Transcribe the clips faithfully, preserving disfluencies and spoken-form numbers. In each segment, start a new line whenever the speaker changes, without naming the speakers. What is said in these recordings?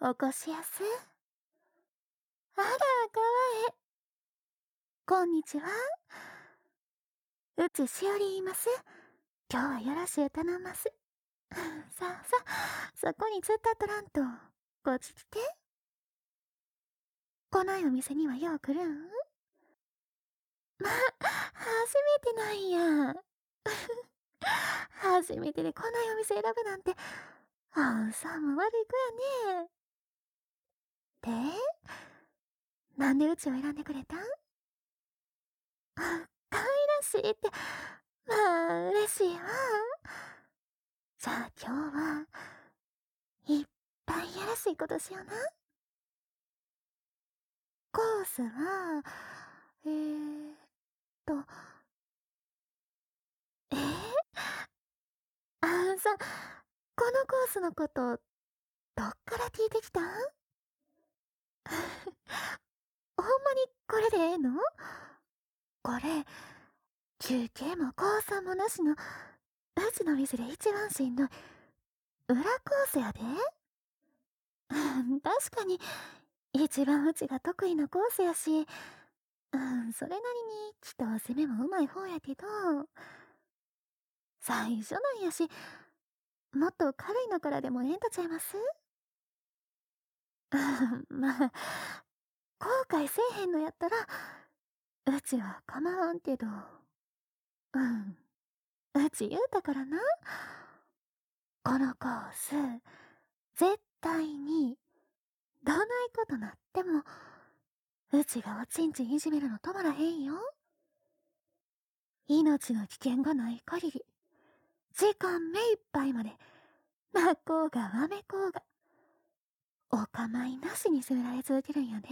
起こしやす。あら、かわえ。こんにちは。うちしおり言います。今日はよろしゅう頼んます。さあさあ、そこに突っ立っとらんと。こっち来て。こないお店にはよう来るん？ま、初めてなんや。初めてでこないお店選ぶなんて、あんさんも悪い子やね。で、なんでうちを選んでくれたん？あ、可愛らしいって、まあ、嬉しいわ。じゃあ今日はいっぱいやらしいことしような。コースは、えーっと、えー、あんさん、このコースのこと、どっから聞いてきたん？ほんまにこれでええの？これ、休憩も降参もなしの、うちの店で一番しんどい、裏コースやで。確かに、一番うちが得意なコースやし、うん、それなりにきっと攻めもうまい方やけど、最初なんやし、もっと軽いのからでもええんとちゃいます？まあ、後悔せえへんのやったら、うちは構わんけど。うん、うち言うたからな。このコース、絶対に、どないことなっても、うちがおちんちんいじめるの止まらへんよ。命の危険がない限り、時間目いっぱいまで、泣こうがわめこうが、お構いなしに責められ続けるんやで。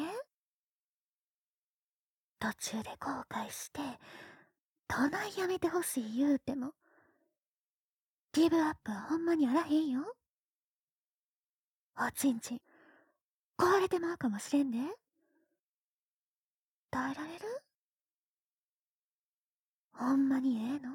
途中で後悔して、どないやめてほしい言うても、ギブアップはほんまにあらへんよ。おちんちん、壊れてまうかもしれんで。耐えられる？ほんまにええの？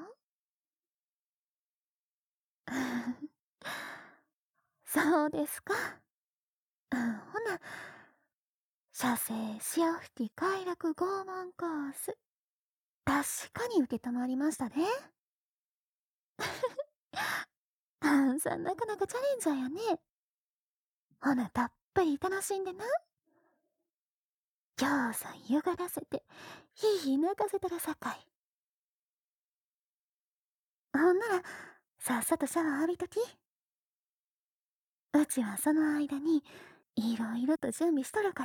そうですか。うん、ほな、射精、潮吹き、快楽、拷問コース。確かに受け止まりましたね。あんさん、なかなかチャレンジャーやね。ほな、たっぷり楽しんでな。ぎょうさんゆがらせて、ひいひい泣かせたらさかい。ほんなら、さっさとシャワー浴びとき。うちはその間に、いろいろと準備しとるから。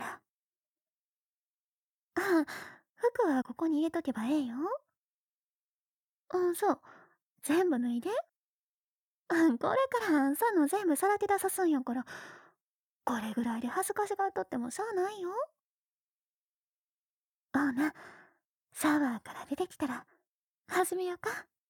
ああ、服はここに入れとけばええよ。うん、そう。全部脱いで。うん、これからあんさんの全部さらけ出さすんやから、これぐらいで恥ずかしがっとってもしゃあないよ。ああな、シャワーから出てきたら、始めようか。